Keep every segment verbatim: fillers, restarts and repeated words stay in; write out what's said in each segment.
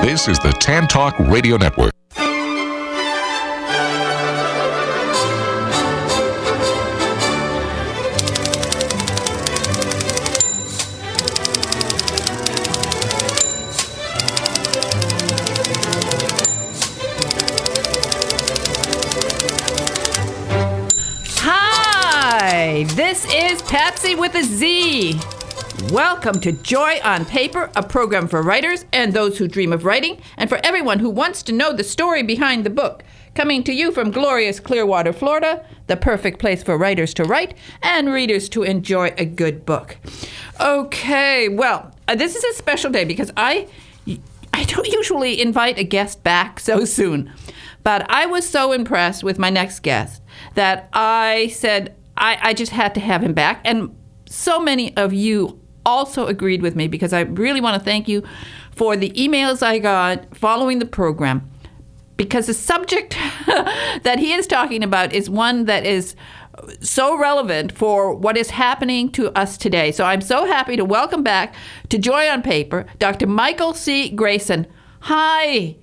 This is the Tan Talk Radio Network. Hi, this is Patsy with a Z. Welcome to Joy on Paper, a program for writers and those who dream of writing, and for everyone who wants to know the story behind the book. Coming to you from glorious Clearwater, Florida, the perfect place for writers to write and readers to enjoy a good book. Okay, well, uh, this is a special day because I, I don't usually invite a guest back so soon, but I was so impressed with my next guest that I said I, I just had to have him back, and so many of you also agreed with me because I really want to thank you for the emails I got following the program, because the subject that he is talking about is one that is so relevant for what is happening to us today. So I'm so happy to welcome back to Joy on Paper, Doctor Michael C. Grayson. Hi.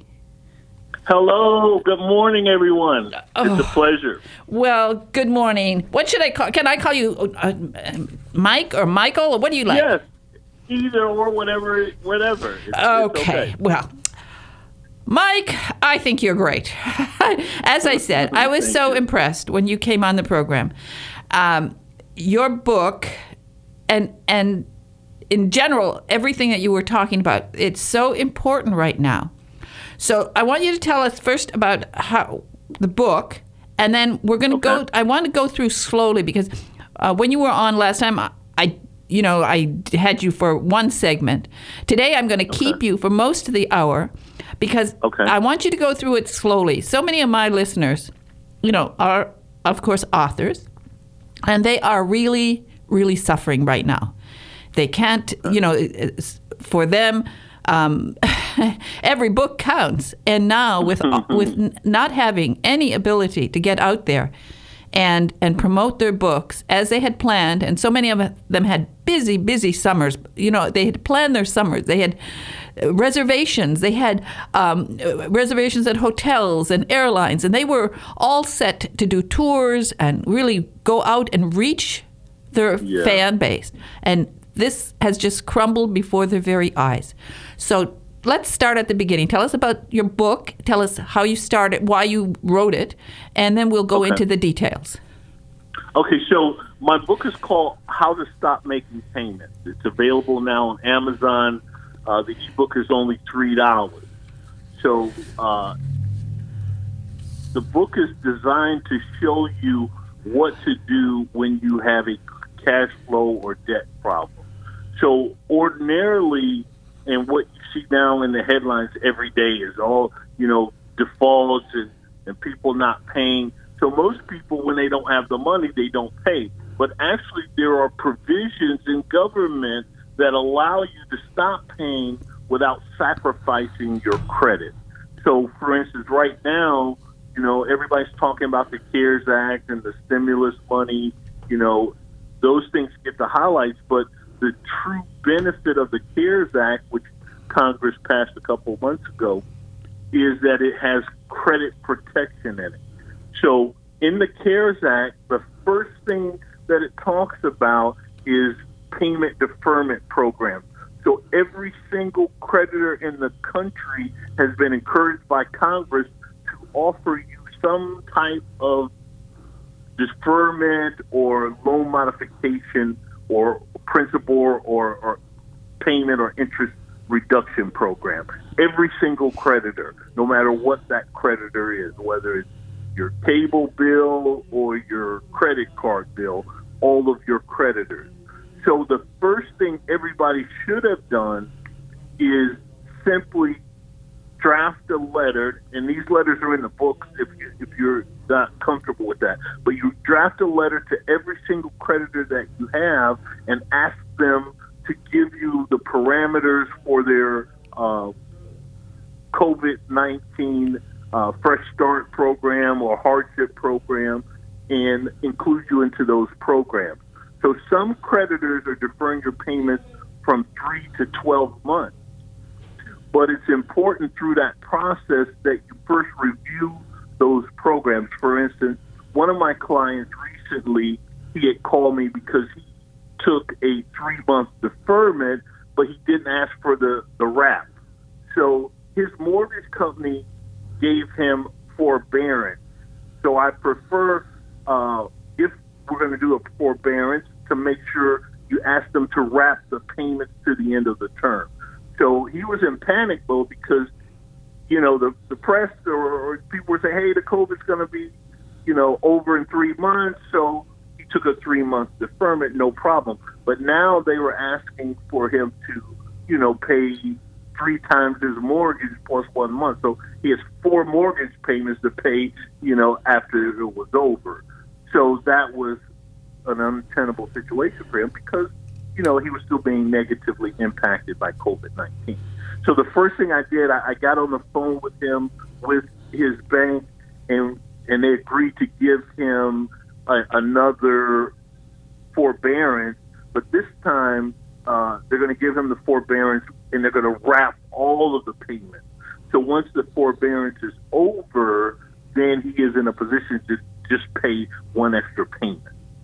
Hello. Good morning, everyone. Oh, it's a pleasure. Well, good morning. What should I call? Can I call you uh, Mike or Michael, or what do you like? Yes, either or, whatever, whatever. It's, okay. It's okay. Well, Mike, I think you're great. As I said, I was so you. impressed when you came on the program. Um, your book, and and in general, everything that you were talking about, it's so important right now. So I want you to tell us first about how the book, and then we're going to Okay. go. I want to go through slowly because uh, when you were on last time, I, I, you know, I had you for one segment. Today, I'm going to Okay. keep you for most of the hour because Okay. I want you to go through it slowly. So many of my listeners, you know, are of course authors, and they are really, really suffering right now. They can't, you know, it's- for them. Um, every book counts, and now with with n- not having any ability to get out there and and promote their books as they had planned, and so many of them had busy, busy summers. You know, they had planned their summers. They had uh, reservations. They had um, uh, reservations at hotels and airlines, and they were all set to do tours and really go out and reach their Yeah. fan base. And this has just crumbled before their very eyes. So let's start at the beginning. Tell us about your book. Tell us how you started, why you wrote it, and then we'll go Okay. into the details. Okay, so my book is called How to Stop Making Payments. It's available now on Amazon. Uh, the ebook is only three dollars. So uh, the book is designed to show you what to do when you have a cash flow or debt problem. So ordinarily, and what you see now in the headlines every day is all, you know, defaults and, and people not paying. So most people, when they don't have the money, they don't pay. But actually, there are provisions in government that allow you to stop paying without sacrificing your credit. So, for instance, right now, you know, everybody's talking about the CARES Act and the stimulus money. You know, those things get the highlights, but the true benefit of the CARES Act, which Congress passed a couple of months ago, is that it has credit protection in it. So in the CARES Act, the first thing that it talks about is payment deferment programs. So every single creditor in the country has been encouraged by Congress to offer you some type of deferment or loan modification or principal or, or payment or interest reduction program. Every single creditor, no matter what that creditor is, whether it's your cable bill or your credit card bill, all of your creditors. So the first thing everybody should have done is simply draft a letter, and these letters are in the books if, you, if you're not comfortable with that, but you draft a letter to every single creditor that you have and ask them to give you the parameters for their uh, COVID nineteen uh, Fresh Start program or hardship program and include you into those programs. So some creditors are deferring your payments from three to twelve months. But it's important through that process that you first review those programs. For instance, one of my clients recently, he had called me because he took a three-month deferment, but he didn't ask for the, the wrap. So his mortgage company gave him forbearance. So I prefer, uh, if we're going to do a forbearance, to make sure you ask them to wrap the payments to the end of the term. So he was in panic mode because, you know, the, the press or, or people were saying, hey, the COVID's going to be, you know, over in three months. So he took a three-month deferment, no problem. But now they were asking for him to, you know, pay three times his mortgage plus one month. So he has four mortgage payments to pay, you know, after it was over. So that was an untenable situation for him because, you know, he was still being negatively impacted by COVID nineteen. So the first thing I did, I, I got on the phone with him, with his bank, and and they agreed to give him a, another forbearance. But this time, uh, they're going to give him the forbearance, and they're going to wrap all of the payments. So once the forbearance is over, then he is in a position to just pay one extra payment.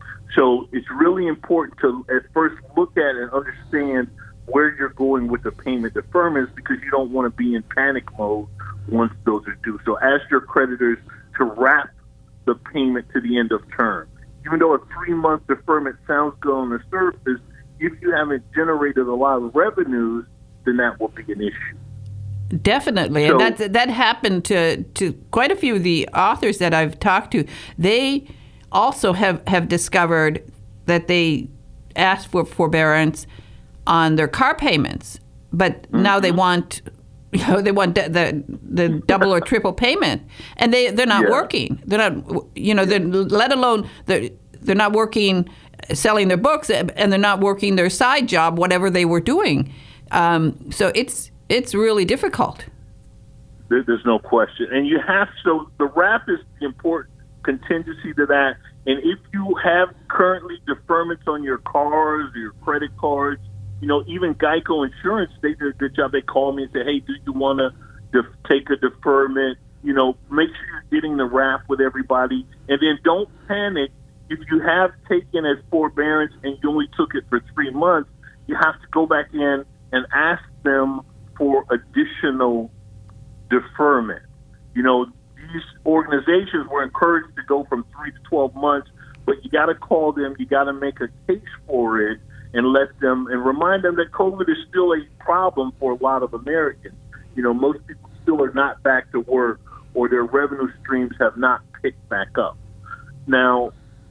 So it's really important to at first look at and understand where you're going with the payment deferments because you don't want to be in panic mode once those are due. So ask your creditors to wrap the payment to the end of term. Even though a three-month deferment sounds good on the surface, if you haven't generated a lot of revenues, then that will be an issue. Definitely. So, and that, that happened to, to quite a few of the authors that I've talked to. They also have, have discovered that they asked for forbearance on their car payments, but mm-hmm. now they want, you know, they want the the, the double or triple payment, and they they're not yeah. working. They're not, you know, they're, let alone they're they're not working, selling their books, and they're not working their side job, whatever they were doing. Um, so it's it's really difficult. There, there's no question, and you have so the wrap is the important contingency to that. And if you have currently deferments on your cars or your credit cards, you know, even Geico Insurance, they did a good job. They called me and said, hey, do you want to def- take a deferment? You know, make sure you're getting the wrap with everybody. And then don't panic. If you have taken as forbearance and you only took it for three months, you have to go back in and ask them for additional deferment. You know, these organizations were encouraged to go from three to twelve months, but you got to call them, you got to make a case for it, and let them and remind them that COVID is still a problem for a lot of Americans. You know, most people still are not back to work, or their revenue streams have not picked back up. Now,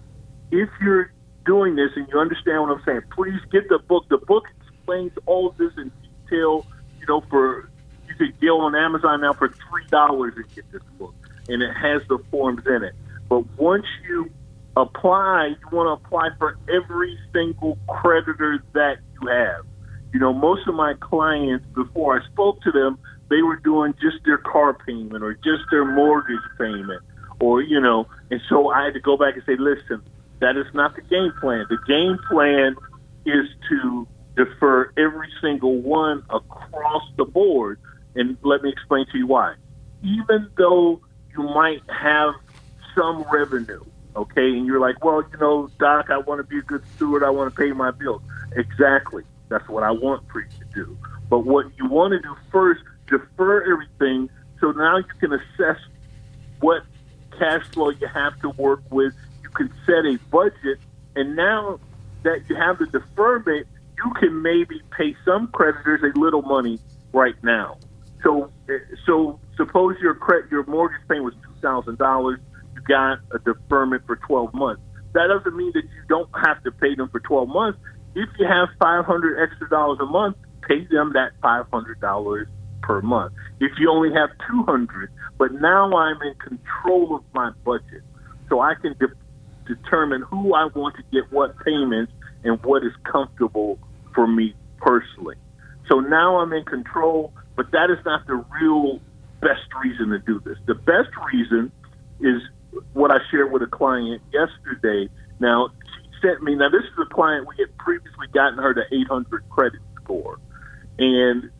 if you're doing this and you understand what I'm saying, please get the book. The book explains all of this in detail. You know, for you could go on Amazon now for three dollars and get this book, and it has the forms in it. But once you apply, you want to apply for every single creditor that you have. You know, most of my clients, before I spoke to them, they were doing just their car payment or just their mortgage payment, or, you know, and so I had to go back and say, listen, that is not the game plan. The game plan is to defer every single one across the board. And let me explain to you why. Even though you might have some revenue, okay, and you're like, well, you know, Doc, I want to be a good steward. I want to pay my bills. Exactly. That's what I want for you to do. But what you want to do first, defer everything so now you can assess what cash flow you have to work with. You can set a budget, and now that you have the deferment, you can maybe pay some creditors a little money right now. So, so suppose your credit, your mortgage payment was two thousand dollars. You got a deferment for twelve months. That doesn't mean that you don't have to pay them for twelve months. If you have five hundred extra dollars a month, pay them that five hundred dollars per month. If you only have two hundred, but now I'm in control of my budget, so I can de- determine who I want to get what payments and what is comfortable for me personally. So now I'm in control, but that is not the real best reason to do this. The best reason is what I shared with a client yesterday. Now, she sent me, now this is a client we had previously gotten her to eight hundred credit score. And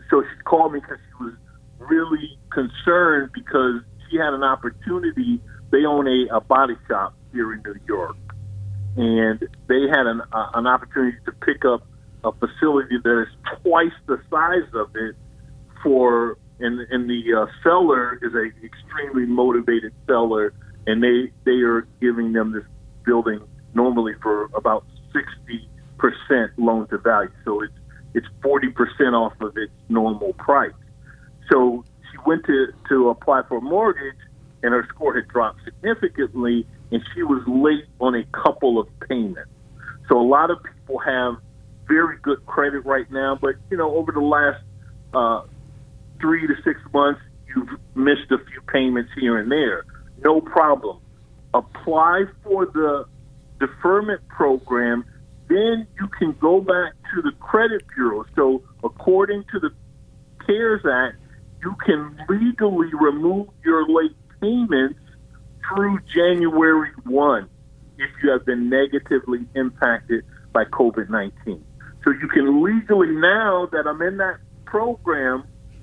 so she called me because she was really concerned because she had an opportunity. They own a, a body shop here in New York, and they had an, uh, an opportunity to pick up a facility that is twice the size of it for, and, and the uh, seller is a extremely motivated seller, and they, they are giving them this building normally for about sixty percent loan to value. So it's, it's forty percent off of its normal price. So she went to, to apply for a mortgage, and her score had dropped significantly, and she was late on a couple of payments. So a lot of people have very good credit right now, but, you know, over the last uh, three to six months, you've missed a few payments here and there. No problem. Apply for the deferment program, then you can go back to the credit bureau. So according to the CARES Act, you can legally remove your late payments through January first if you have been negatively impacted by COVID nineteen. So you can legally, now that I'm in that program,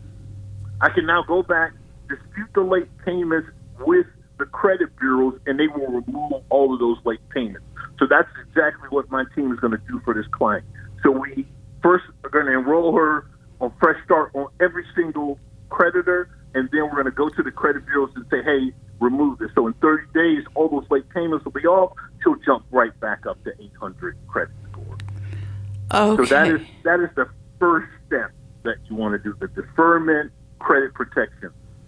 I can now go back, dispute the late payments with the credit bureaus, and they will remove all of those late payments. So that's exactly what my team is going to do for this client. So we first are going to enroll her on Fresh Start on every single creditor, and then we're going to go to the credit bureaus and say, hey, remove this. So in thirty days, all those late payments will be off. She'll jump right back up to eight hundred credit score. Okay. So that is that is the first step that you want to do, the deferment credit protection.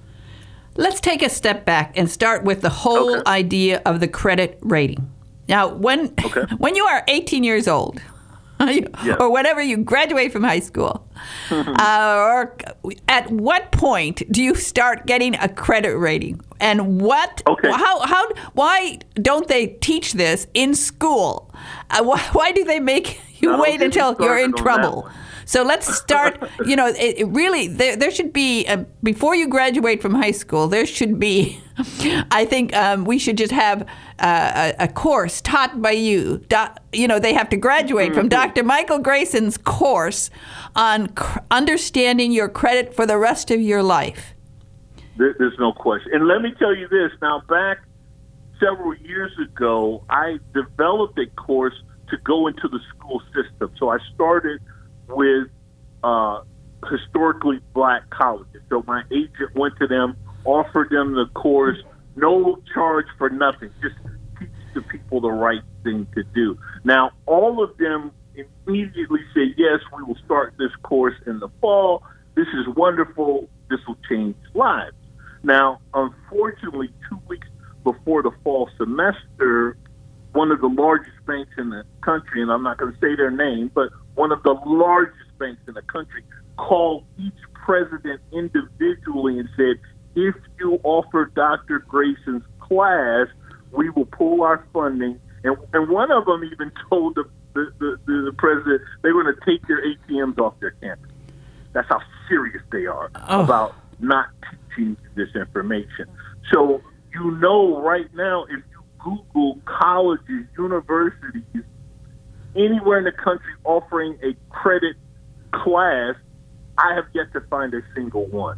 Let's take a step back and start with the whole Okay. idea of the credit rating. Now, when Okay. when you are eighteen years old, Yeah. or whenever you graduate from high school, uh, or at what point do you start getting a credit rating? And what? Okay. How? How? Why don't they teach this in school? Uh, why, why do they make you I'll wait get until you you're in started on that trouble? one. So let's start, you know, it, it really, there, there should be, a, before you graduate from high school, there should be, I think um, we should just have uh, a, a course taught by you. Do, you know, they have to graduate Mm-hmm. from Doctor Michael Grayson's course on cr- understanding your credit for the rest of your life. There, there's no question. And let me tell you this. Now, back several years ago, I developed a course to go into the school system. So I started with uh, historically black colleges. So my agent went to them, offered them the course, no charge for nothing, just teach the people the right thing to do. Now, all of them immediately said, yes, we will start this course in the fall. This is wonderful. This will change lives. Now, unfortunately, two weeks before the fall semester, one of the largest banks in the country, and I'm not going to say their name, but one of the largest banks in the country called each president individually and said, if you offer Doctor Grayson's class, we will pull our funding. And, and one of them even told the, the, the, the president they were going to take their A T Ms off their campus. That's how serious they are Oh. about not teaching this information. So you know right now, if you Google colleges, universities, anywhere in the country offering a credit class, I have yet to find a single one.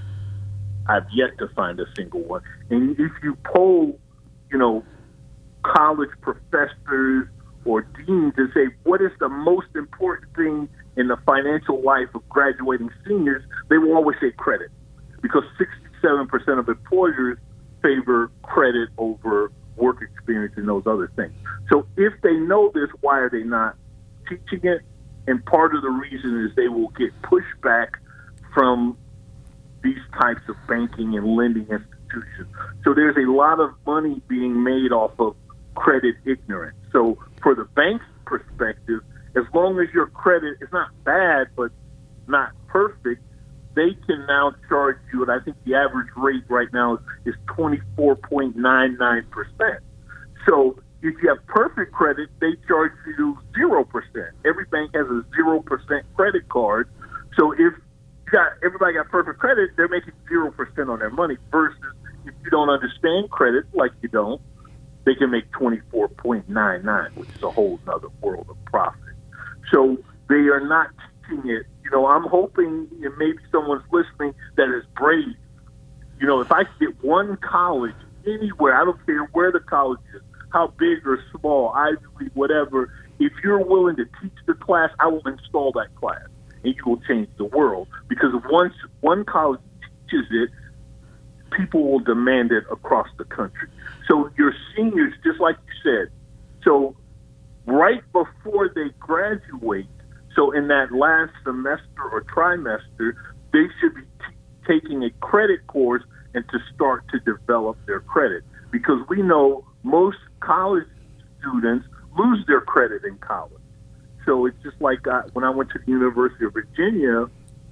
I've yet to find a single one. And if you poll, you know, college professors or deans and say, what is the most important thing in the financial life of graduating seniors, they will always say credit, because sixty-seven percent of employers favor credit over work experience and those other things. So if they know this, why are they not teaching it? And part of the reason is they will get pushback from these types of banking and lending institutions. So there's a lot of money being made off of credit ignorance. So for the bank's perspective, as long as your credit is not bad but not perfect, they can now charge you, and I think the average rate right now is, is twenty-four point nine nine percent. So if you have perfect credit, they charge you zero percent. Every bank has a zero percent credit card. So if you got everybody got perfect credit, they're making zero percent on their money, versus if you don't understand credit, like you don't, they can make twenty-four point nine nine, which is a whole other world of profit. So they are not teaching it you know, I'm hoping, and maybe someone's listening that is brave. You know, if I could get one college anywhere, I don't care where the college is, how big or small, Ivy League, whatever, if you're willing to teach the class, I will install that class, and you will change the world. Because once one college teaches it, people will demand it across the country. So your seniors, just like you said, so right before they graduate, so in that last semester or trimester, they should be t- taking a credit course and to start to develop their credit. Because we know most college students lose their credit in college. So it's just like I, when I went to the University of Virginia,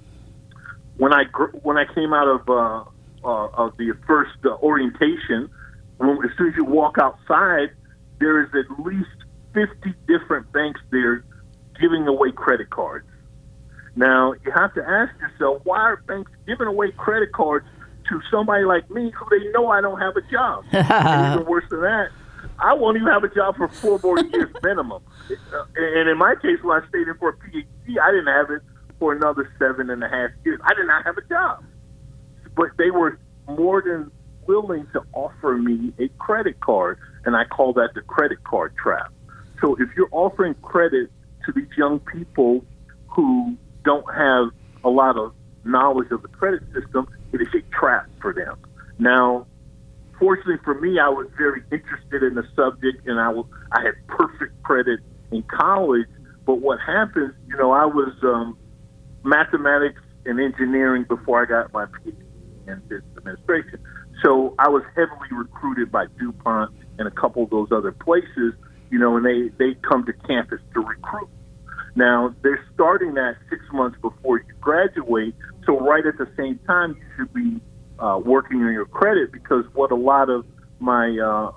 when I gr- when I came out of uh, uh, of the first uh, orientation, when, as soon as you walk outside, there is at least fifty different banks there giving away credit cards. Now, you have to ask yourself, why are banks giving away credit cards to somebody like me who they know I don't have a job? And even worse than that, I won't even have a job for four more years minimum. And in my case, when I stayed in for a P H D, I didn't have it for another seven and a half years. I did not have a job. But they were more than willing to offer me a credit card, and I call that the credit card trap. So if you're offering credit to these young people who don't have a lot of knowledge of the credit system, it is a trap for them. Now, fortunately for me, I was very interested in the subject, and I was I had perfect credit in college. But what happens, you know, I was um, mathematics and engineering before I got my P H D in business administration. So I was heavily recruited by DuPont and a couple of those other places, you know, and they, they come to campus to recruit. Now, they're starting that six months before you graduate, so right at the same time, you should be uh, working on your credit, because what a lot of my uh,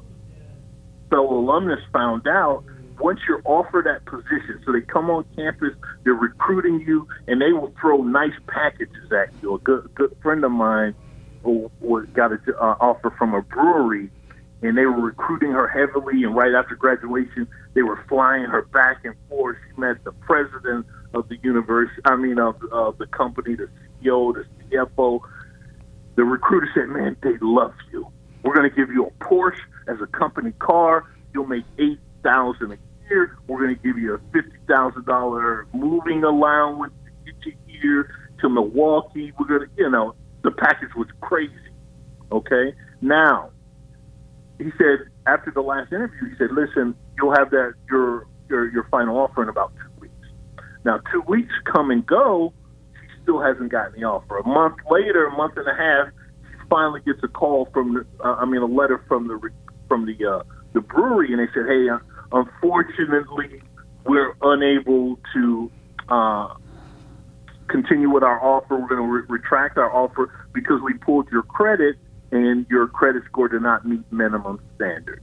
fellow alumnus found out, once you're offered that position, so they come on campus, they're recruiting you, and they will throw nice packages at you. A good, good friend of mine who got an uh, offer from a brewery, and they were recruiting her heavily, and right after graduation, they were flying her back and forth. She met the president of the university, I mean, of, of the company, the C E O, the C F O. The recruiter said, man, they love you. We're going to give you a Porsche as a company car. You'll make eight thousand dollars a year. We're going to give you a fifty thousand dollars moving allowance to get you here to Milwaukee. We're going to, you know, the package was crazy, okay? Now, he said, after the last interview, he said, listen, you'll have that your your your final offer in about two weeks. Now, two weeks come and go, she still hasn't gotten the offer. A month later, a month and a half, she finally gets a call from, the, uh, I mean, a letter from the from the uh, the brewery, and they said, hey, uh, unfortunately, we're unable to uh, continue with our offer. We're going to re- retract our offer because we pulled your credit, and your credit score did not meet minimum standards.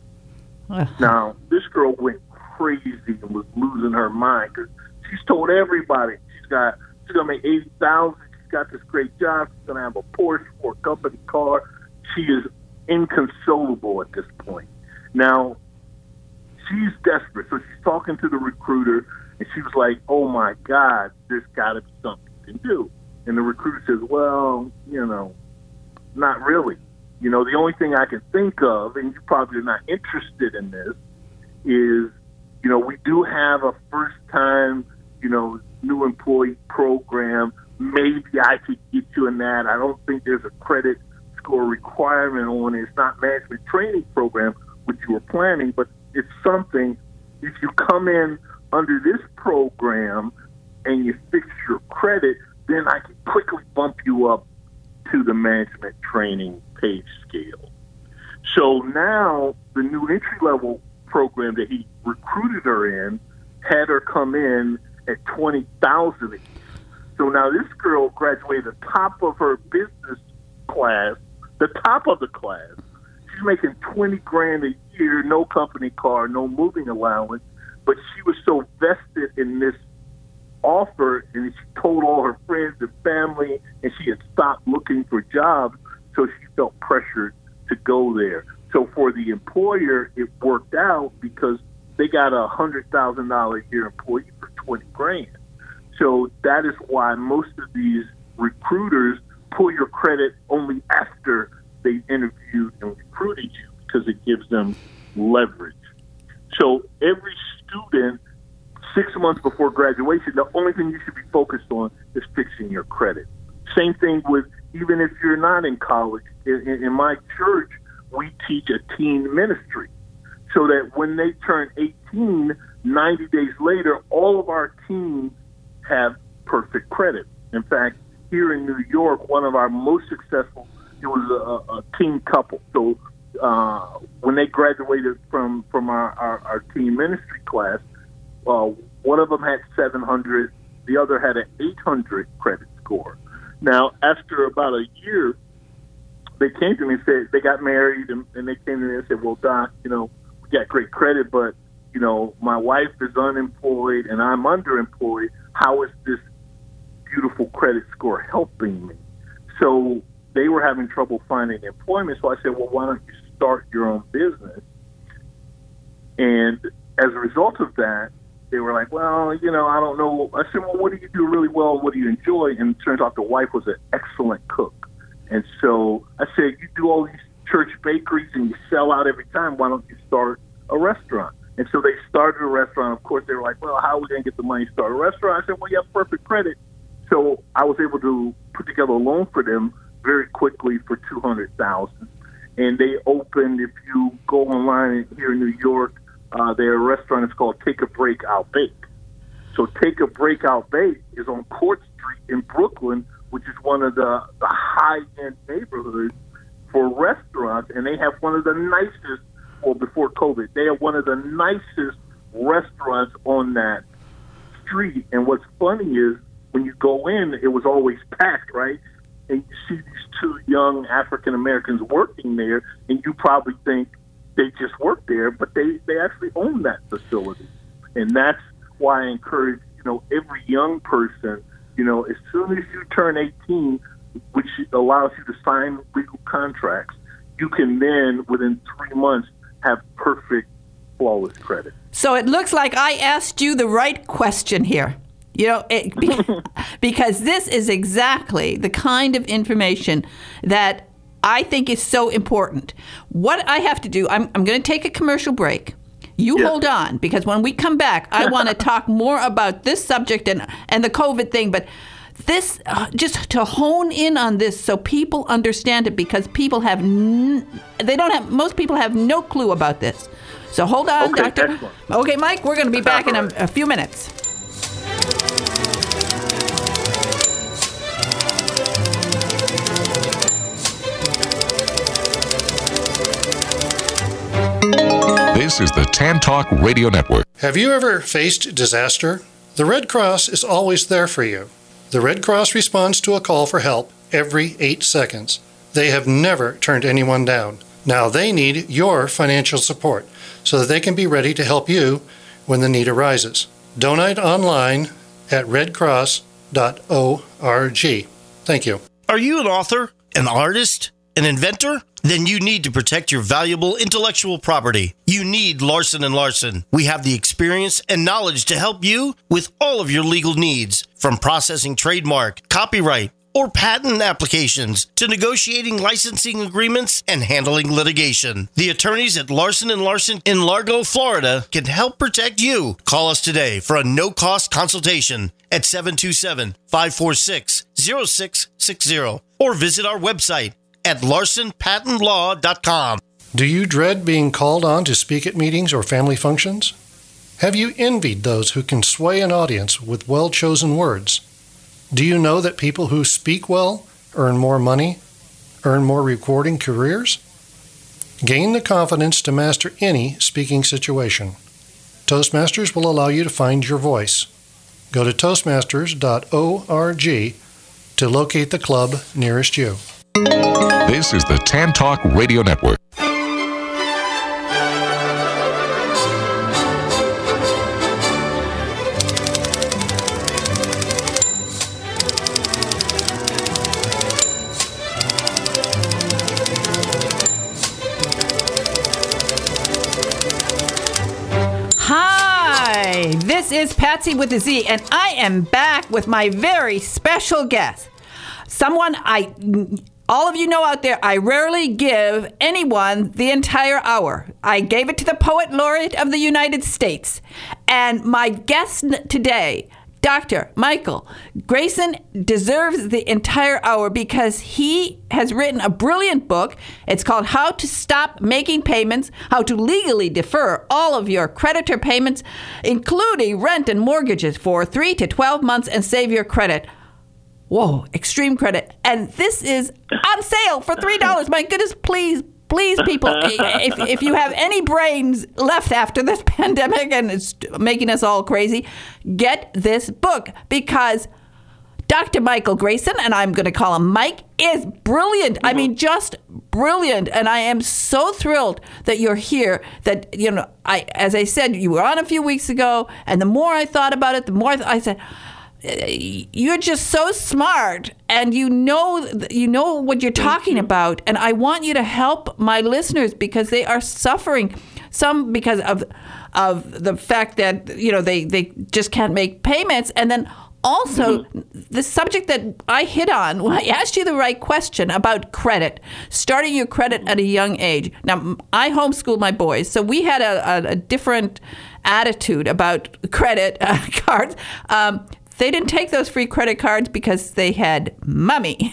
Now, this girl went crazy and was losing her mind because she's told everybody she's got she's gonna make eighty thousand. She's got this great job. She's gonna have a Porsche or a company car. She is inconsolable at this point. Now, she's desperate, so she's talking to the recruiter, and she was like, "Oh my God, there's got to be something you can do." And the recruiter says, "Well, you know, not really. You know, the only thing I can think of, and you probably are not interested in this, is, you know, we do have a first-time, you know, new employee program. Maybe I could get you in that. I don't think there's a credit score requirement on it. It's not management training program, which you were planning, but it's something. If you come in under this program and you fix your credit, then I can quickly bump you up to the management training pay scale." So now the new entry-level program that he recruited her in had her come in at twenty thousand dollars a year. So now this girl graduated the top of her business class, the top of the class. She's making twenty grand a year, no company car, no moving allowance, but she was so vested in this offer, and she told all her friends and family, and she had stopped looking for jobs, so she felt pressured to go there. So for the employer, it worked out because they got a hundred thousand dollar a year employee for twenty grand. So that is why most of these recruiters pull your credit only after they interviewed and recruited you, because it gives them leverage. So every student, six months before graduation, the only thing you should be focused on is fixing your credit. Same thing with even if you're not in college. In, in my church, we teach a teen ministry, so that when they turn eighteen, ninety days later, all of our teens have perfect credit. In fact, here in New York, one of our most successful, it was a, a teen couple. So uh, when they graduated from, from our, our, our teen ministry class, uh, one of them had seven hundred, the other had an eight hundred credit score. Now, after about a year, they came to me and said they got married, and, and they came to me and said, well, Doc, you know, we got great credit, but, you know, my wife is unemployed and I'm underemployed. How is this beautiful credit score helping me? So they were having trouble finding employment. So I said, well, why don't you start your own business? And as a result of that, they were like, well, you know, I don't know. I said, well, what do you do really well? What do you enjoy? And it turns out the wife was an excellent cook. And so I said, you do all these church bakeries and you sell out every time. Why don't you start a restaurant? And so they started a restaurant. Of course, they were like, well, how are we going to get the money to start a restaurant? I said, well, you have perfect credit. So I was able to put together a loan for them very quickly for two hundred thousand dollars. And they opened, if you go online here in New York, uh, their restaurant is called Take a Break, I'll Bake. So Take a Break, I'll Bake is on Court Street in Brooklyn, which is one of the, the high-end neighborhoods for restaurants. And they have one of the nicest, well, before COVID, they have one of the nicest restaurants on that street. And what's funny is when you go in, it was always packed, right? And you see these two young African-Americans working there, and you probably think they just work there, but they, they actually own that facility. And that's why I encourage, you know, every young person, you know, as soon as you turn eighteen, which allows you to sign legal contracts, you can then, within three months, have perfect, flawless credit. So it looks like I asked you the right question here. You know, it, because this is exactly the kind of information that I think is so important. What I have to do, I'm, I'm going to take a commercial break. You yeah. hold on, because when we come back, I want to talk more about this subject and, and the COVID thing. But this, uh, just to hone in on this so people understand it, because people have, n- they don't have, most people have no clue about this. So hold on, okay, Doctor excellent. Okay, Mike, we're going to be back in a, a few minutes. This is the Tan Talk Radio Network. Have you ever faced disaster? The Red Cross is always there for you. The Red Cross responds to a call for help every eight seconds. They have never turned anyone down. Now they need your financial support so that they can be ready to help you when the need arises. Donate online at red cross dot org. Thank you. Are you an author, an artist, an inventor? Then you need to protect your valuable intellectual property. You need Larson and Larson. We have the experience and knowledge to help you with all of your legal needs, from processing trademark, copyright, or patent applications to negotiating licensing agreements and handling litigation. The attorneys at Larson and Larson in Largo, Florida can help protect you. Call us today for a no-cost consultation at seven two seven, five four six, zero six six zero or visit our website at larson patent law dot com. Do you dread being called on to speak at meetings or family functions? Have you envied those who can sway an audience with well-chosen words? Do you know that people who speak well earn more money, earn more rewarding careers? Gain the confidence to master any speaking situation. Toastmasters will allow you to find your voice. Go to toastmasters dot org to locate the club nearest you. This is the Tan Talk Radio Network. This is Patsy with a Z, and I am back with my very special guest. Someone I, all of you know out there, I rarely give anyone the entire hour. I gave it to the Poet Laureate of the United States. And my guest today, Doctor Michael Grayson, deserves the entire hour because he has written a brilliant book. It's called How to Stop Making Payments, How to Legally Defer All of Your Creditor Payments, including rent and mortgages for three to twelve months and save your credit. Whoa, extreme credit. And this is on sale for three dollars. My goodness, please, please, people, if, if you have any brains left after this pandemic and it's making us all crazy, get this book because Doctor Michael Grayson, and I'm going to call him Mike, is brilliant. Mm-hmm. I mean, just brilliant. And I am so thrilled that you're here that, you know, I, as I said, you were on a few weeks ago, and the more I thought about it, the more I said, you're just so smart and you know you know what you're talking about, and I want you to help my listeners because they are suffering, some because of of the fact that, you know, they, they just can't make payments, and then also mm-hmm. the subject that I hit on when I asked you the right question about credit, starting your credit at a young age. Now, I homeschool my boys, so we had a, a, a different attitude about credit uh, cards. Um, They didn't take those free credit cards because they had mommy.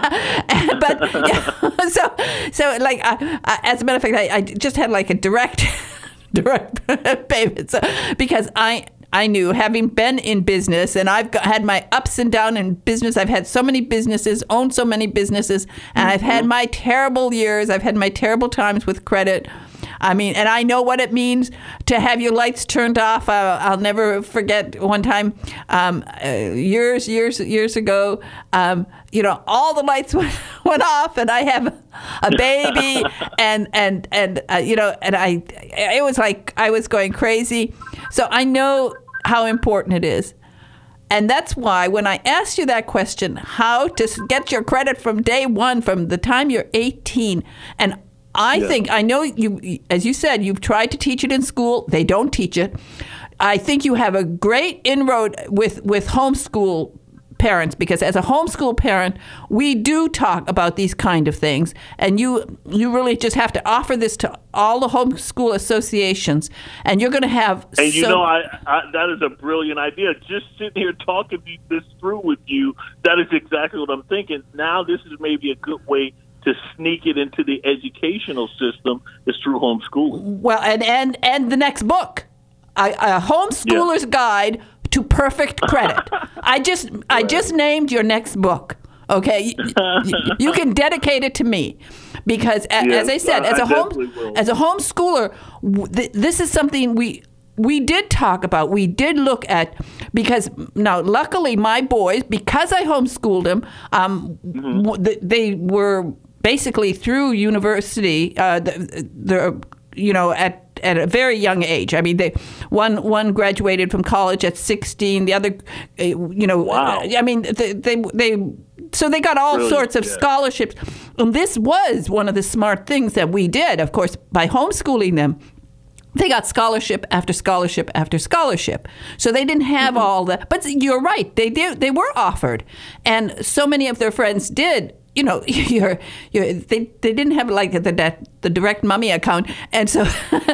but yeah, so, so like, uh, uh, as a matter of fact, I, I just had like a direct, direct payment so, because I, I knew, having been in business, and I've got, had my ups and downs in business. I've had so many businesses, owned so many businesses, and mm-hmm. I've had my terrible years. I've had my terrible times with credit. I mean, and I know what it means to have your lights turned off. I'll, I'll never forget one time, um, uh, years, years, years ago, um, you know, all the lights went, went off, and I have a baby, and, and, and uh, you know, and I, it was like I was going crazy. So I know how important it is. And that's why when I asked you that question, how to get your credit from day one, from the time you're eighteen, and I yeah. think, I know you, as you said, you've tried to teach it in school. They don't teach it. I think you have a great inroad with, with homeschool parents, because as a homeschool parent, we do talk about these kind of things. And you you really just have to offer this to all the homeschool associations. And you're going to have... And you so, know, I, I that is a brilliant idea. Just sitting here talking this through with you, that is exactly what I'm thinking. Now this is maybe a good way to sneak it into the educational system is through homeschooling. Well, and, and, and the next book, a, a homeschooler's yeah. guide to perfect credit. I just right. I just named your next book. Okay, you, you can dedicate it to me because, a, yes, as I said, I, as a I home as a homeschooler, th- this is something we. We did talk about, we did look at, because now, luckily, my boys, because I homeschooled them, um, mm-hmm. w- they were basically through university, uh, the, the, you know, at, at a very young age. I mean, they one one graduated from college at sixteen, the other, uh, you know, wow. I mean, they, they, they so they got all Brilliant. sorts of yeah. scholarships. And this was one of the smart things that we did, of course, by homeschooling them. They got scholarship after scholarship after scholarship. So they didn't have mm-hmm. all the, but you're right, they did, they were offered. And so many of their friends did, you know, you're, you're, they they didn't have like the the, the direct mommy account. And so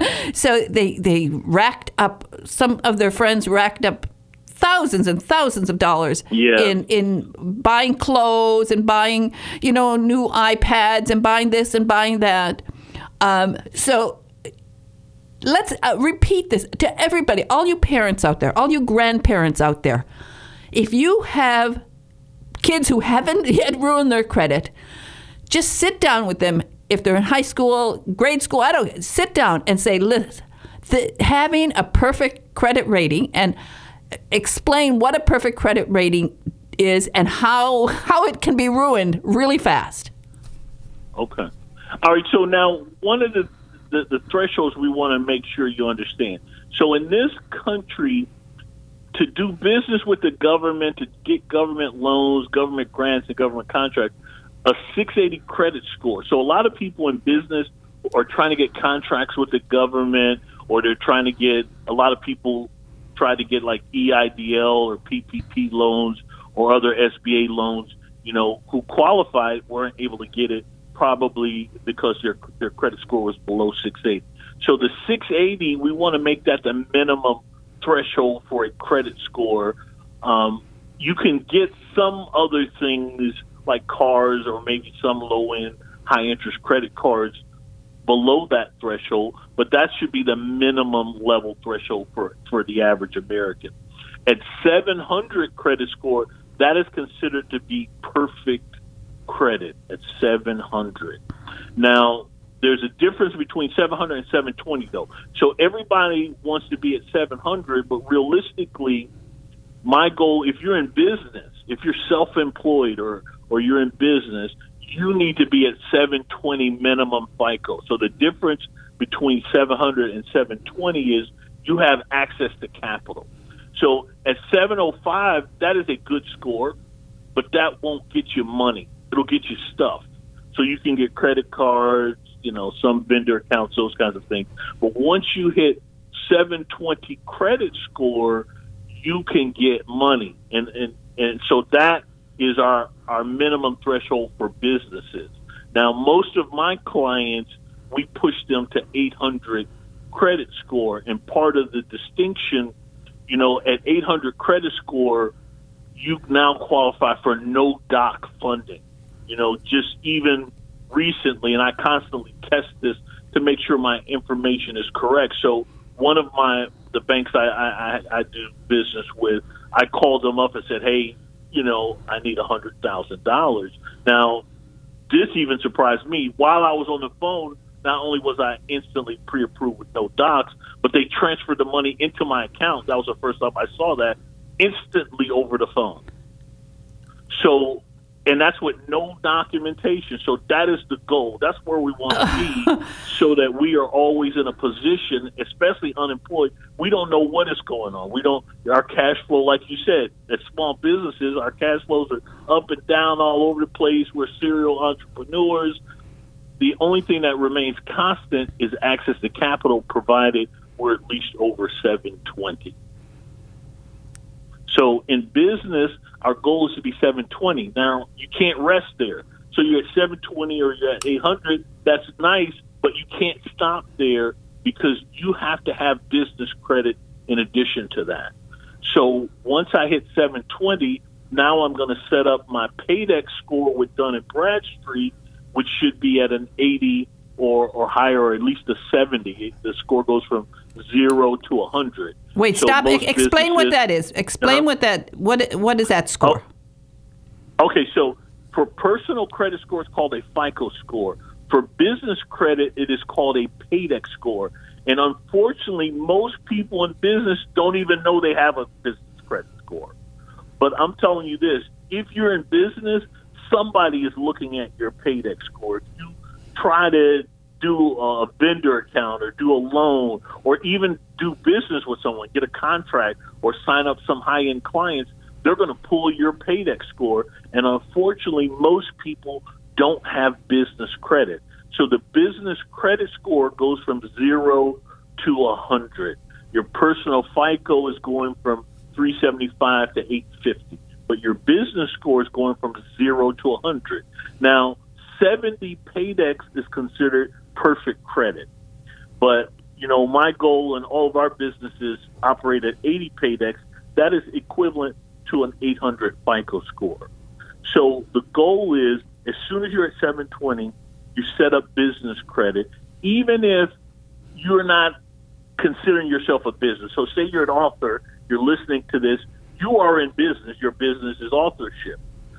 so they they racked up, some of their friends racked up thousands and thousands of dollars yeah. in, in buying clothes and buying, you know, new iPads and buying this and buying that. Um, so let's uh, repeat this to everybody, all you parents out there, all you grandparents out there. If you have kids who haven't yet ruined their credit, just sit down with them. If they're in high school, grade school, I don't, sit down and say, listen, the, having a perfect credit rating, and explain what a perfect credit rating is and how how it can be ruined really fast. Okay. All right. So now one of the The, the thresholds we want to make sure you understand. So in this country, to do business with the government, to get government loans, government grants, and government contracts, a six eighty credit score. So a lot of people in business are trying to get contracts with the government, or they're trying to get, a lot of people try to get like E I D L or P P P loans or other S B A loans, you know, who qualified weren't able to get it probably because their their credit score was below six eighty. So the six eighty, we want to make that the minimum threshold for a credit score. Um, you can get some other things like cars or maybe some low-end, high-interest credit cards below that threshold, but that should be the minimum level threshold for, for the average American. At seven hundred credit score, that is considered to be perfect credit at seven hundred. Now, there's a difference between seven hundred and seven twenty, though. So everybody wants to be at seven hundred, but realistically, my goal, if you're in business, if you're self-employed or, or you're in business, you need to be at seven twenty minimum FICO. So the difference between seven hundred and seven twenty is you have access to capital. So at seven oh five, that is a good score, but that won't get you money. It'll get you stuff. So you can get credit cards, you know, some vendor accounts, those kinds of things. But once you hit seven twenty credit score, you can get money. And, and, and so that is our, our minimum threshold for businesses. Now, most of my clients, we push them to eight hundred credit score. And part of the distinction, you know, at eight hundred credit score, you now qualify for no D O C funding. You know, just even recently, and I constantly test this to make sure my information is correct. So one of my the banks I, I, I do business with, I called them up and said, hey, you know, I need one hundred thousand dollars. Now, this even surprised me. While I was on the phone, not only was I instantly pre-approved with no docs, but they transferred the money into my account. That was the first time I saw that, instantly over the phone. So, and that's with no documentation. So that is the goal. That's where we want to be so that we are always in a position, especially unemployed. We don't know what is going on. We don't, our cash flow, like you said, at small businesses, our cash flows are up and down all over the place. We're serial entrepreneurs. The only thing that remains constant is access to capital, provided we're at least over seven twenty. So in business, our goal is to be seven twenty. Now, you can't rest there. So you're at seven twenty or you're at eight hundred. That's nice, but you can't stop there because you have to have business credit in addition to that. So once I hit seven twenty, now I'm going to set up my Paydex score with Dun and Bradstreet, which should be at an eighty or, or higher, or at least a seventy. The score goes from zero to one hundred. Wait, so stop. Explain what that is. Explain uh, what that, what what is that score? Oh, okay, so for personal credit score, it's called a FICO score. For business credit, it is called a Paydex score. And unfortunately, most people in business don't even know they have a business credit score. But I'm telling you this, if you're in business, somebody is looking at your Paydex score. If you try to do a vendor account or do a loan or even do business with someone, get a contract or sign up some high-end clients, they're going to pull your Paydex score. And unfortunately, most people don't have business credit. So the business credit score goes from zero to one hundred. Your personal FICO is going from three seventy-five to eight fifty, but your business score is going from zero to one hundred. Now, seventy Paydex is considered perfect credit. But, you know, my goal and all of our businesses operate at eighty Paydex. That is equivalent to an eight hundred FICO score. So the goal is, as soon as you're at seven twenty, you set up business credit, even if you're not considering yourself a business. So say you're an author, you're listening to this, you are in business, your business is authorship.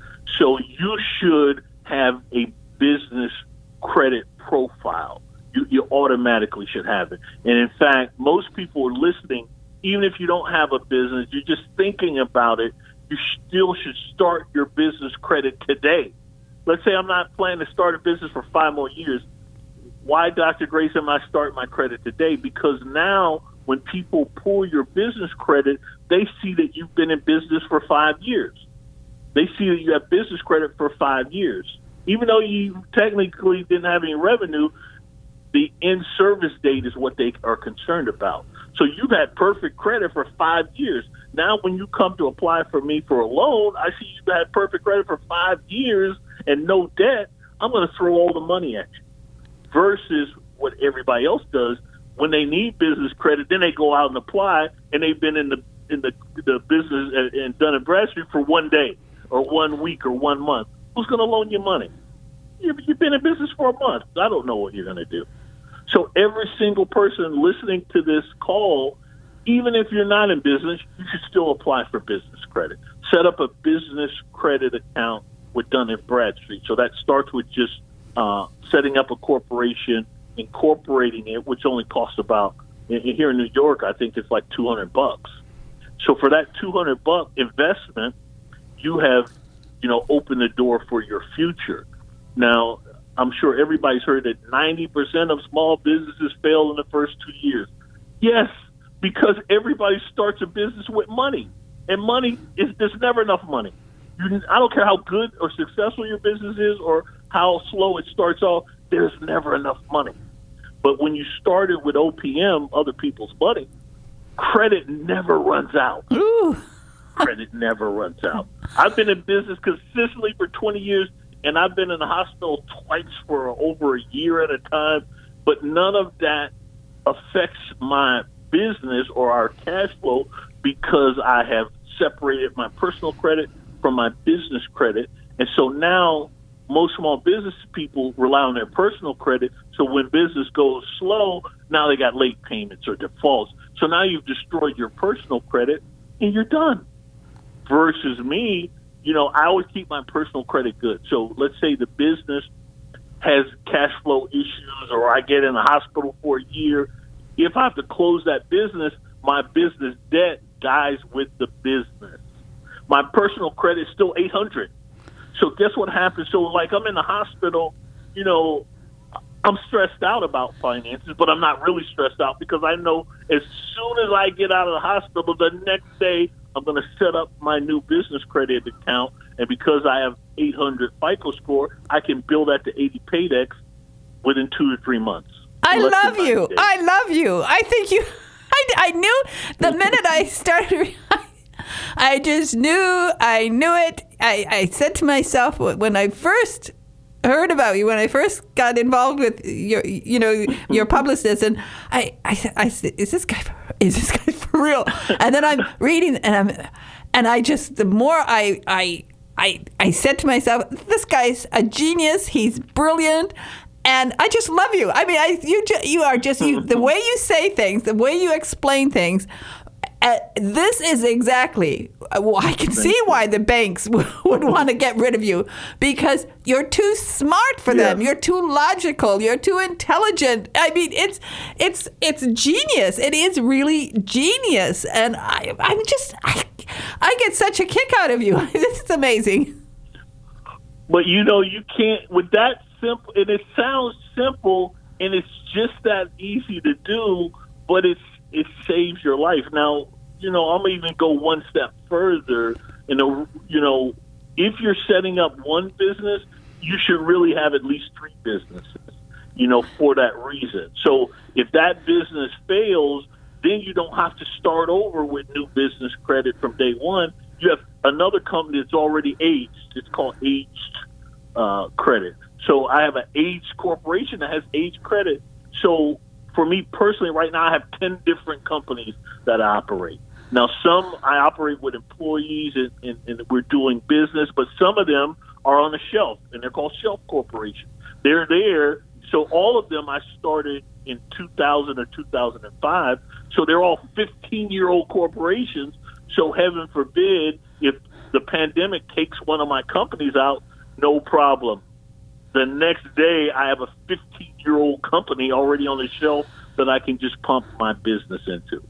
So you should have a business credit profile. You, you automatically should have it. And in fact, most people are listening, even if you don't have a business, you're just thinking about it, you still should start your business credit today. Let's say I'm not planning to start a business for five more years. Why, Doctor Grace, am I starting my credit today? Because now when people pull your business credit, they see that you've been in business for five years. They see that you have business credit for five years. Even though you technically didn't have any revenue, the in-service date is what they are concerned about. So you've had perfect credit for five years. Now when you come to apply for me for a loan, I see you've had perfect credit for five years and no debt. I'm going to throw all the money at you. Versus what everybody else does, when they need business credit, then they go out and apply, and they've been in the in the, the business in Dun and Bradstreet for one day or one week or one month. Who's going to loan you money? You've, you've been in business for a month. I don't know what you're going to do. So every single person listening to this call, even if you're not in business, you should still apply for business credit. Set up a business credit account with Dun and Bradstreet. So that starts with just uh, setting up a corporation, incorporating it, which only costs about, here in New York, I think it's like two hundred bucks. So for that two hundred buck investment, you have, you know, opened the door for your future. Now, I'm sure everybody's heard that ninety percent of small businesses fail in the first two years. Yes, because everybody starts a business with money, and money is there's never enough money. You, I don't care how good or successful your business is or how slow it starts off, there's never enough money. But when you started with O P M, other people's money, credit never runs out. Ooh. Credit never runs out. I've been in business consistently for twenty years, and I've been in the hospital twice for over a year at a time, but none of that affects my business or our cash flow because I have separated my personal credit from my business credit. And so now most small business people rely on their personal credit. So when business goes slow, now they got late payments or defaults. So now you've destroyed your personal credit and you're done. Versus me, you know, I always keep my personal credit good. So let's say the business has cash flow issues or I get in the hospital for a year. If I have to close that business, my business debt dies with the business. My personal credit is still eight hundred. So guess what happens? So like I'm in the hospital, you know, I'm stressed out about finances, but I'm not really stressed out because I know as soon as I get out of the hospital, the next day I'm going to set up my new business credit account. And because I have eight hundred FICO score, I can bill that to eighty Paydex within two to three months. I love you. Days. I love you. I think you, I, I knew the minute I started, I just knew, I knew it. I, I said to myself when I first heard about you, when I first got involved with your, you know, your publicist, and I, I, I said, is this guy, is this guy for real? And then I'm reading, and I'm, and I just, the more I, I, I, I said to myself, this guy's a genius. He's brilliant. And I just love you. I mean, I, you, you are just, you, the way you say things, the way you explain things, Uh, this is exactly, well, I can see why the banks w- would want to get rid of you because you're too smart for yeah. them. You're too logical. You're too intelligent. I mean, it's it's it's genius. It is really genius. And I, I'm just, I, I get such a kick out of you. This is amazing. But, you know, you can't, with that simple, and it sounds simple, and it's just that easy to do, but it's, it saves your life. Now, you know, I'm going to even go one step further. You know, you know, if you're setting up one business, you should really have at least three businesses, you know, for that reason. So if that business fails, then you don't have to start over with new business credit from day one. You have another company that's already aged. It's called aged uh, credit. So I have an aged corporation that has aged credit. So for me personally, right now, I have ten different companies that I operate. Now, some I operate with employees and, and, and we're doing business, but some of them are on the shelf, and they're called shelf corporations. They're there. So all of them I started in two thousand or two thousand five. So they're all fifteen-year-old corporations. So heaven forbid, if the pandemic takes one of my companies out, no problem. The next day, I have a fifteen-year-old company already on the shelf that I can just pump my business into.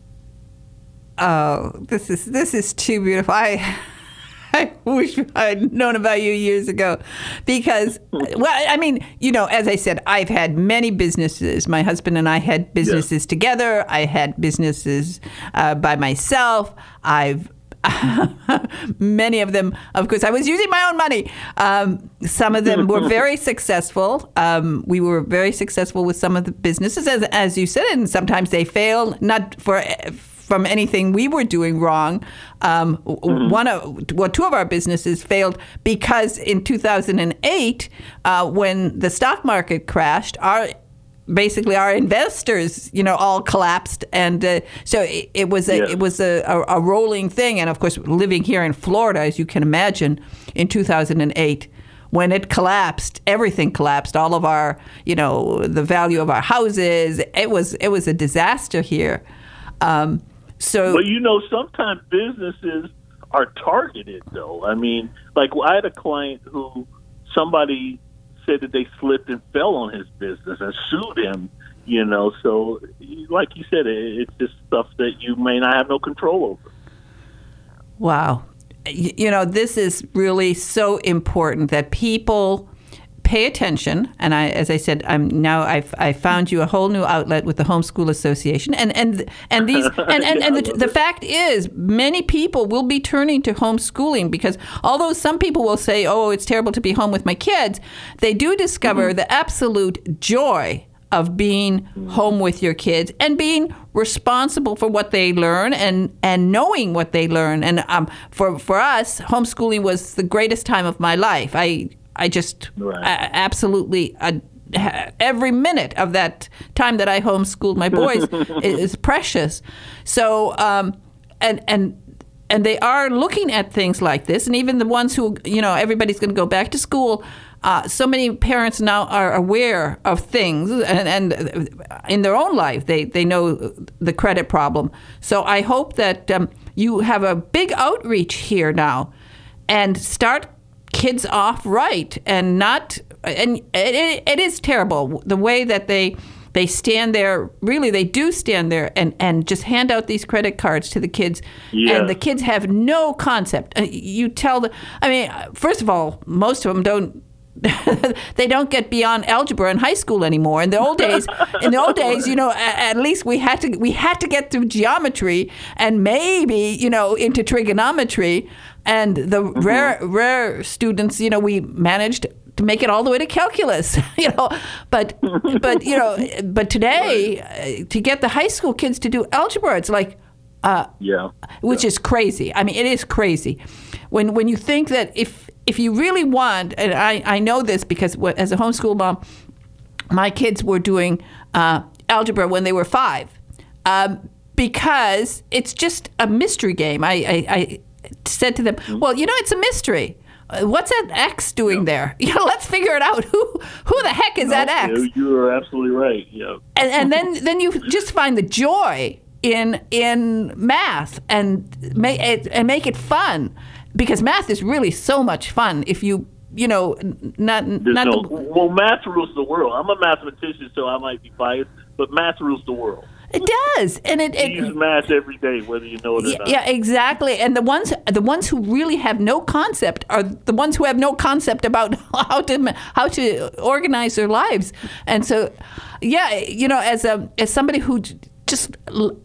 Oh, this is this is too beautiful. I I wish I'd known about you years ago because, well, I mean, you know, as I said, I've had many businesses. My husband and I had businesses yeah. together. I had businesses uh, by myself. I've many of them, of course, I was using my own money. Um, some of them were very successful. Um, we were very successful with some of the businesses, as, as you said, and sometimes they fail, not for from anything we were doing wrong. Um, mm-hmm. One of, well, two of our businesses failed because in two thousand eight, uh, when the stock market crashed, our basically our investors, you know, all collapsed, and uh, so it, it was a, yeah. it was a, a, a rolling thing. And of course, living here in Florida, as you can imagine, in two thousand eight. When it collapsed, everything collapsed. All of our, you know, the value of our houses. It was it was a disaster here. Um, so, but you know, sometimes businesses are targeted, though. I mean, like I had a client who somebody said that they slipped and fell on his business and sued him. You know, so like you said, it's just stuff that you may not have no control over. Wow. You know, this is really so important that people pay attention. And I, as I said, I'm now I've I found you a whole new outlet with the Homeschool Association. And and and these and, and, and the, the fact is, many people will be turning to homeschooling because although some people will say, "Oh, it's terrible to be home with my kids," they do discover mm-hmm. the absolute joy of being home with your kids and being responsible for what they learn and, and knowing what they learn. And um, for for us, homeschooling was the greatest time of my life. I I just right. uh, absolutely uh, every minute of that time that I homeschooled my boys is, is precious. So um, and and. And they are looking at things like this, and even the ones who, you know, everybody's going to go back to school. Uh, so many parents now are aware of things, and, and in their own life, they, they know the credit problem. So I hope that um, you have a big outreach here now, and start kids off right, and not. And it, it is terrible the way that they. They stand there, really, they do stand there and, and just hand out these credit cards to the kids. Yeah. And the kids have no concept. You tell them, I mean, first of all, most of them don't, they don't get beyond algebra in high school anymore. In the old days, in the old days, you know, at, at least we had to we had to get through geometry and maybe, you know, into trigonometry. And the mm-hmm. rare rare students, you know, we managed to make it all the way to calculus, you know, but, but, you know, but today right. uh, to get the high school kids to do algebra, it's like, uh, yeah, which yeah. is crazy. I mean, it is crazy when, when you think that if, if you really want, and I, I know this because as a homeschool mom, my kids were doing uh, algebra when they were five, um, because it's just a mystery game. I, I, I said to them, mm-hmm. well, you know, it's a mystery. What's that X doing yeah. there? You know, let's figure it out. Who who the heck is no, that X? You are absolutely right. Yeah. And and then, then you just find the joy in in math and make it and make it fun, because math is really so much fun if you you know not There's not no, the, well math rules the world. I'm a mathematician, so I might be biased, but math rules the world. It does, and it, it you use math every day, whether you know it or yeah, not. Yeah, exactly. And the ones the ones who really have no concept are the ones who have no concept about how to how to organize their lives. And so, yeah, you know, as a as somebody who just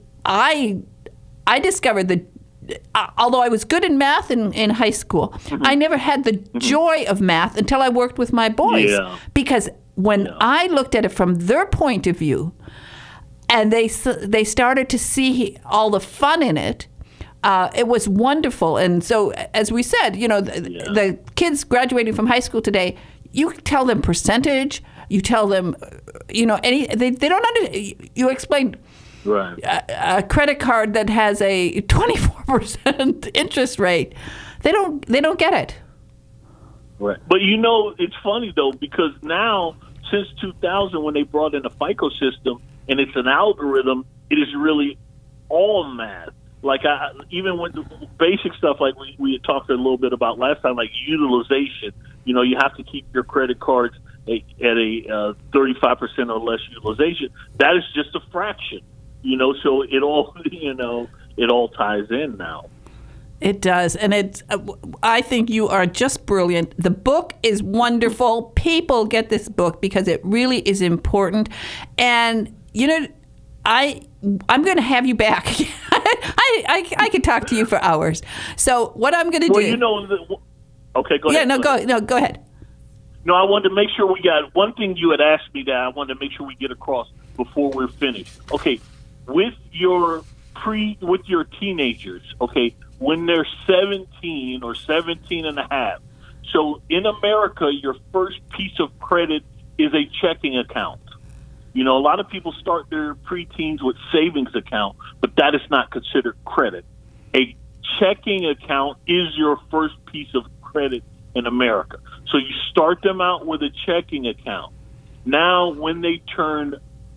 I I discovered that although I was good in math in, in high school, mm-hmm. I never had the mm-hmm. joy of math until I worked with my boys. Yeah. Because when yeah. I looked at it from their point of view, and they they started to see all the fun in it. Uh, it was wonderful. And so, as we said, you know, the, yeah. the kids graduating from high school today, you tell them percentage, you tell them, you know, any they, they don't under, you explain right. a, a credit card that has a twenty-four percent interest rate. They don't they don't get it. Right. But you know, it's funny though, because now since two thousand, when they brought in the FICO system, and it's an algorithm, it is really all math. Like I, even with the basic stuff, like we, we had talked a little bit about last time, like utilization. You know, you have to keep your credit cards at a uh, thirty-five percent or less utilization. That is just a fraction. You know, so it all, you know, it all ties in now. It does, and it's. Uh, I think you are just brilliant. The book is wonderful. People get this book because it really is important, and you know, I I'm going to have you back. I I, I, I could talk to you for hours. So what I'm going to Well, do? you know, the, okay, go yeah, ahead. no, go go, no, go ahead. No, I wanted to make sure we got one thing you had asked me that I wanted to make sure we get across before we're finished. Okay, with your pre, with your teenagers, okay, when they're seventeen or seventeen and a half. So in America, your first piece of credit is a checking account. You know, a lot of people start their preteens with savings account, but that is not considered credit. A checking account is your first piece of credit in America. So you start them out with a checking account. Now, when they turn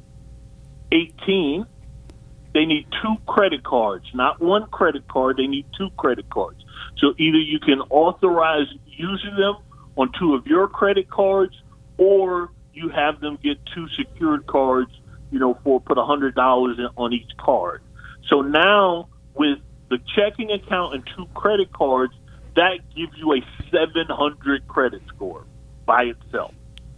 eighteen, they need two credit cards, not one credit card. They need two credit cards. So either you can authorize using them on two of your credit cards, or you have them get two secured cards, you know, for put one hundred dollars in, on each card. So now with the checking account and two credit cards, that gives you a seven hundred credit score by itself.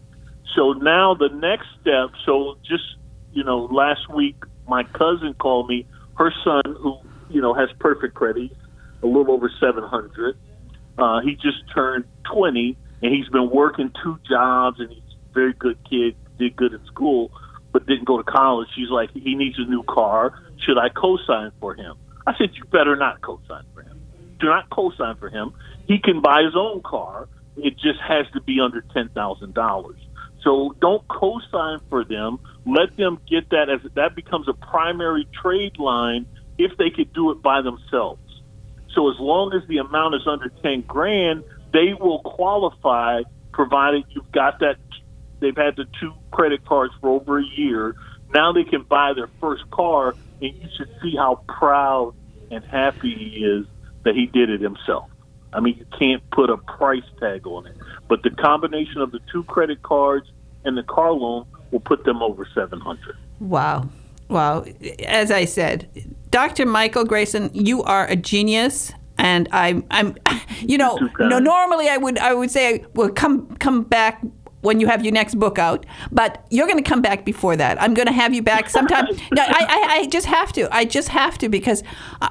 So now the next step, so just, you know, last week my cousin called me, her son, who, you know, has perfect credit, a little over seven hundred. Uh, he just turned twenty, and he's been working two jobs, and he's a very good kid, did good in school, but didn't go to college. She's like, he needs a new car. Should I co-sign for him? I said, you better not co-sign for him. Do not co-sign for him. He can buy his own car. It just has to be under ten thousand dollars. So don't co-sign for them. Let them get that as that becomes a primary trade line if they could do it by themselves. So as long as the amount is under ten grand, they will qualify, provided you've got that. They've had the two credit cards for over a year. Now they can buy their first car, and you should see how proud and happy he is that he did it himself. I mean, you can't put a price tag on it. But the combination of the two credit cards and the car loan will put them over seven hundred. Wow. Wow. As I said, Doctor Michael Grayson, you are a genius. And I'm, I'm, you know, no, normally I would, I would say, well, come, come back when you have your next book out, but you're going to come back before that. I'm going to have you back sometime. no, I, I, I just have to. I just have to because uh,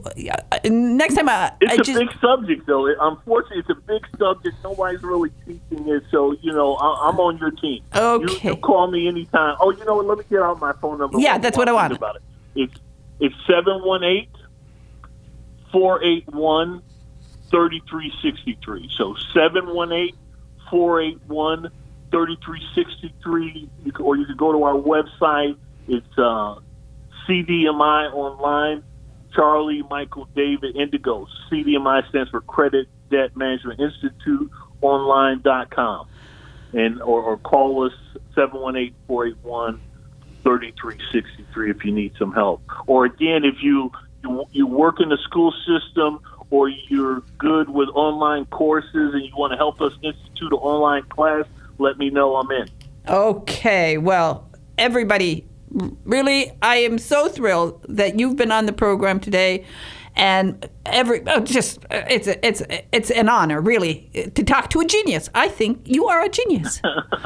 next time I, it's I a just, big subject, though. Unfortunately, it's a big subject. Nobody's really teaching it, so you know I, I'm on your team. Okay. You, you call me anytime. Oh, you know what? Let me get out my phone number. Yeah, that's what I want. About it. It's it's seven one eight, four eight one, three three six three. So seven one eight, four eight one, thirty-three sixty-three, you can, or you can go to our website. It's uh, C D M I online, Charlie Michael David Indigo. C D M I stands for Credit Debt Management Institute online dot com, and or, or call us seven one eight, four eight one, three three six three if you need some help. Or again, if you you, you work in the school system, or you're good with online courses and you want to help us institute an online class, let me know. I'm in. Okay. Well, everybody, really, I am so thrilled that you've been on the program today. And every oh, just it's a, it's it's an honor, really, to talk to a genius. I think you are a genius.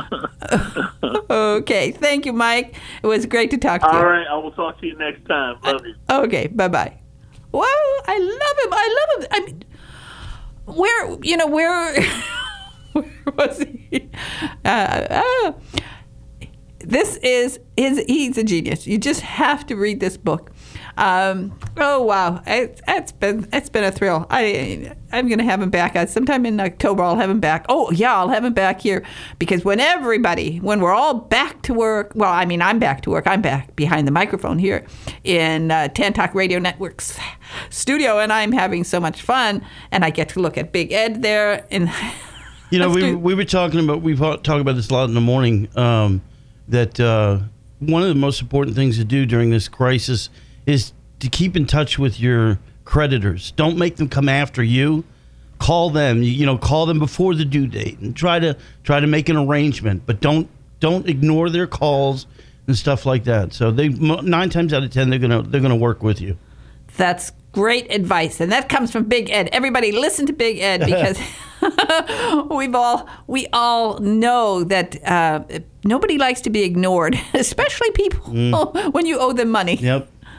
Okay, thank you, Mike. It was great to talk to All you. All right, I will talk to you next time. Love you. Okay, bye bye. Wow, I love him. I love him. I mean, where you know where where was he? Uh, uh, this is his. He's a genius. You just have to read this book. Um, oh wow, it, it's been it's been a thrill. I I'm gonna have him back. Uh, sometime in October, I'll have him back. Oh yeah, I'll have him back here because when everybody, when we're all back to work, well, I mean, I'm back to work. I'm back behind the microphone here in uh, Tantalk Radio Network's studio, and I'm having so much fun. And I get to look at Big Ed there. And you know, we we were talking about we've talked about this a lot in the morning. Um, that uh, one of the most important things to do during this crisis is to keep in touch with your creditors. Don't make them come after you. Call them, you know, call them before the due date and try to try to make an arrangement. But don't don't ignore their calls and stuff like that. So they nine times out of ten they're gonna they're gonna work with you. That's great advice, and that comes from Big Ed. Everybody, listen to Big Ed because we've all we all know that uh, nobody likes to be ignored, especially people mm. when you owe them money. Yep.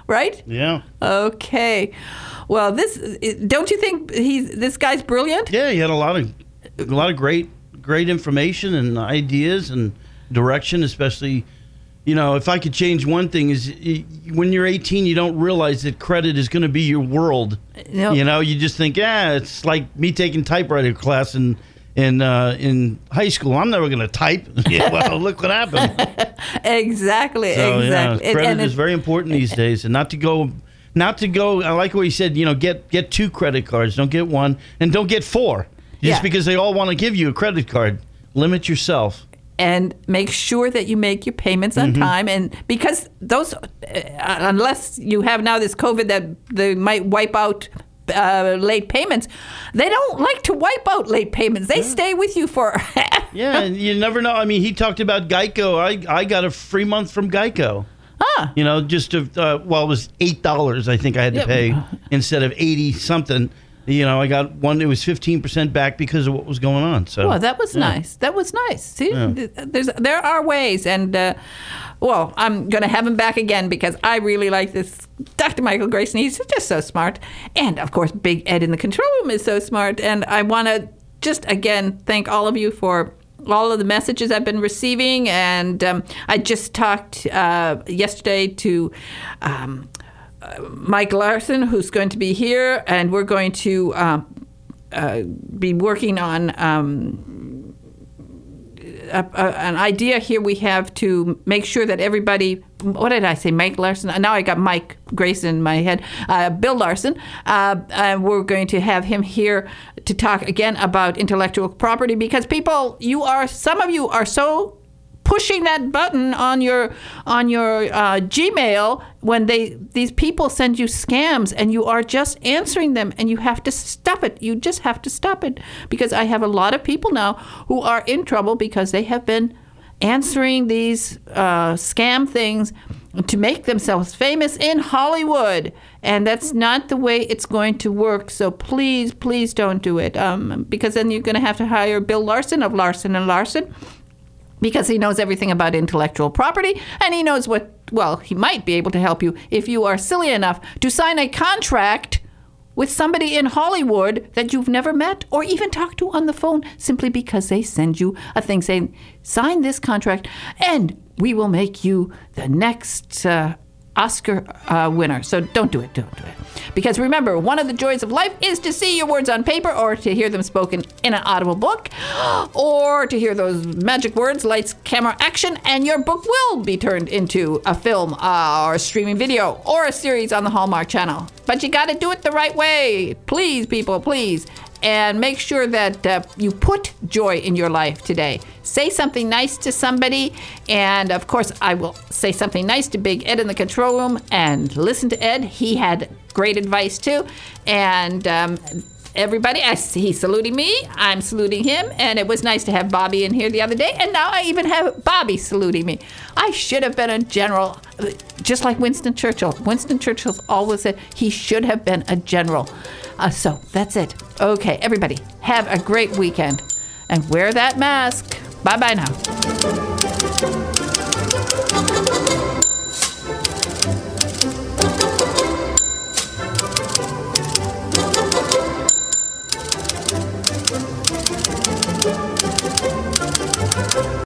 right? Yeah. Okay. Well, this don't you think he's this guy's brilliant? Yeah, he had a lot of a lot of great great information and ideas and direction, especially, you know, if I could change one thing is when you're eighteen, you don't realize that credit is going to be your world. Nope. You know, you just think, yeah, it's like me taking typewriter class in in uh, in high school. I'm never going to type. Yeah, well, look what happened. Exactly, So, exactly. Yeah, credit And- and is very important these days, and not to go, not to go. I like what he said. You know, get get two credit cards. Don't get one, and don't get four. Just Yeah. because because they all want to give you a credit card. Limit yourself. and make sure that you make your payments on Mm-hmm. time. And because those, uh, unless you have now this COVID that they might wipe out uh, late payments, they don't like to wipe out late payments. They stay with you for. Yeah, and you never know. I mean, he talked about Geico. I I got a free month from Geico. Ah. You know, just to uh, well, it was eight dollars. I think I had to Yep. pay instead of eighty something. You know, I got one. It was fifteen percent back because of what was going on. So, Well, that was yeah. nice. That was nice. See, Yeah. th- there's there are ways, and uh, well, I'm going to have him back again because I really like this Doctor Michael Grayson. He's just so smart, and of course, Big Ed in the control room is so smart. And I want to just again thank all of you for all of the messages I've been receiving. And um, I just talked uh, yesterday to. Um, Mike Larson, who's going to be here, and we're going to um, uh, be working on um, a, a, an idea here we have to make sure that everybody, what did I say, Mike Larson? Now I got Mike Grayson in my head. Uh, Bill Larson, uh, and we're going to have him here to talk again about intellectual property because people, you are, some of you are so pushing that button on your on your uh, Gmail when they these people send you scams and you are just answering them and you have to stop it. You just have to stop it because I have a lot of people now who are in trouble because they have been answering these uh, scam things to make themselves famous in Hollywood, and that's not the way it's going to work. So please, please don't do it um, because then you're going to have to hire Bill Larson of Larson and Larson. Because he knows everything about intellectual property, and he knows what, well, he might be able to help you if you are silly enough to sign a contract with somebody in Hollywood that you've never met or even talked to on the phone simply because they send you a thing saying, sign this contract, and we will make you the next uh, Oscar uh, winner. So don't do it, don't do it. Because remember, one of the joys of life is to see your words on paper or to hear them spoken in an audible book or to hear those magic words, lights, camera, action, and your book will be turned into a film uh, or a streaming video or a series on the Hallmark Channel. But you got to do it the right way. Please, people, please. And make sure that uh, you put joy in your life today. Say something nice to somebody. And of course, I will say something nice to Big Ed in the control room. And listen to Ed. He had great advice too. And um, everybody, I see he's saluting me. I'm saluting him. And it was nice to have Bobby in here the other day. And now I even have Bobby saluting me. I should have been a general, just like Winston Churchill. Winston Churchill always said he should have been a general. Uh, so that's it. Okay, everybody, have a great weekend and wear that mask. Bye-bye now.